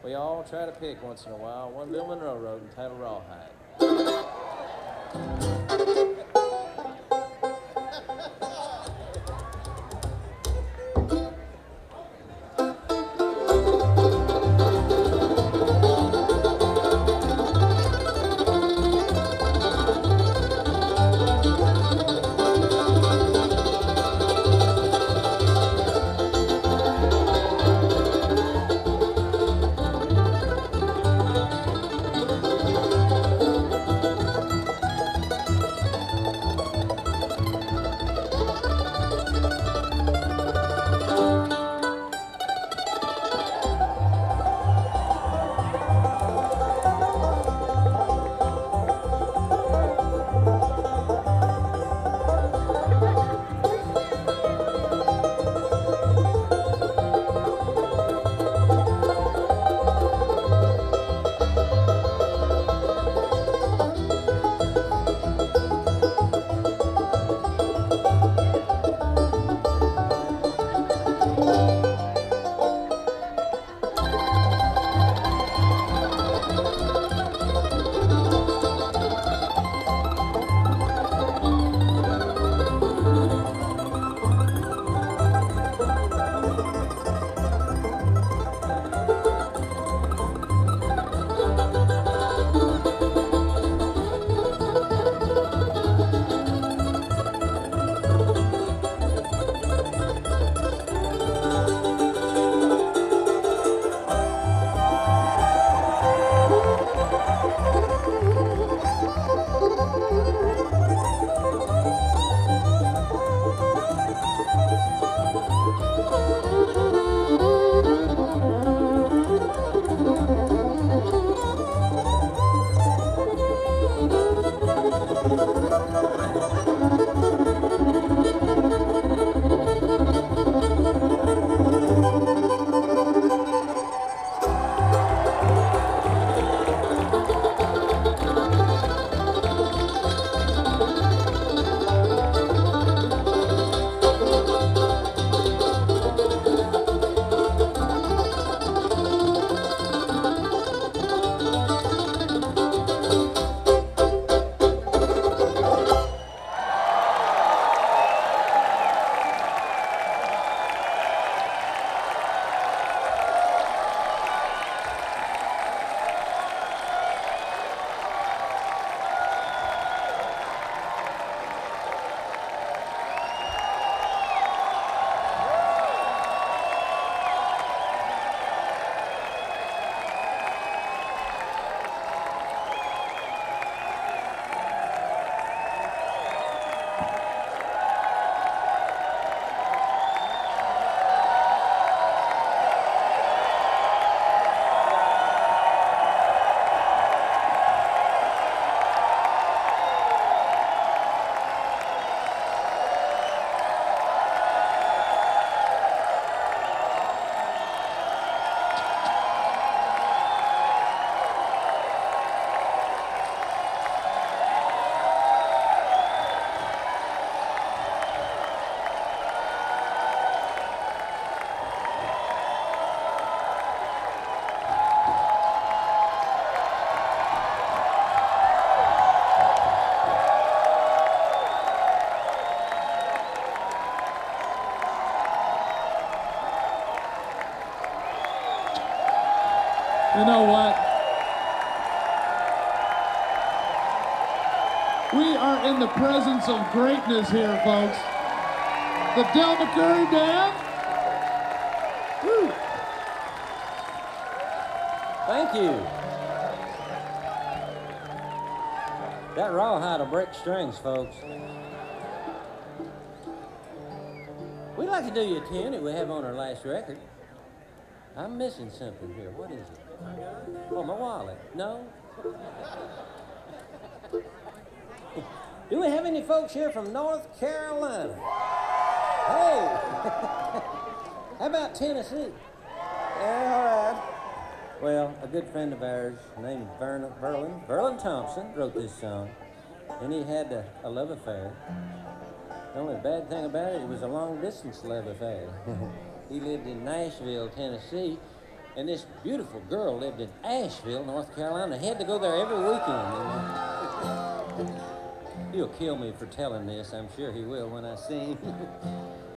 We all try to pick once in a while. One Bill Monroe wrote entitled Rawhide. You know what? We are in the presence of greatness here, folks. The Del McCoury Band. Woo. Thank you. That rawhide will break strings, folks. We'd like to do you a tune that we have on our last record. I'm missing something here. What is it? Oh, my wallet. No? Do we have any folks here from North Carolina? Hey! How about Tennessee? Yeah, all right. Well, a good friend of ours named Verlin Thompson wrote this song, and he had a love affair. The only bad thing about it, it was a long-distance love affair. He lived in Nashville, Tennessee, And this beautiful girl lived in Asheville, North Carolina. He had to go there every weekend, you know. He'll kill me for telling this. I'm sure he will when I see him.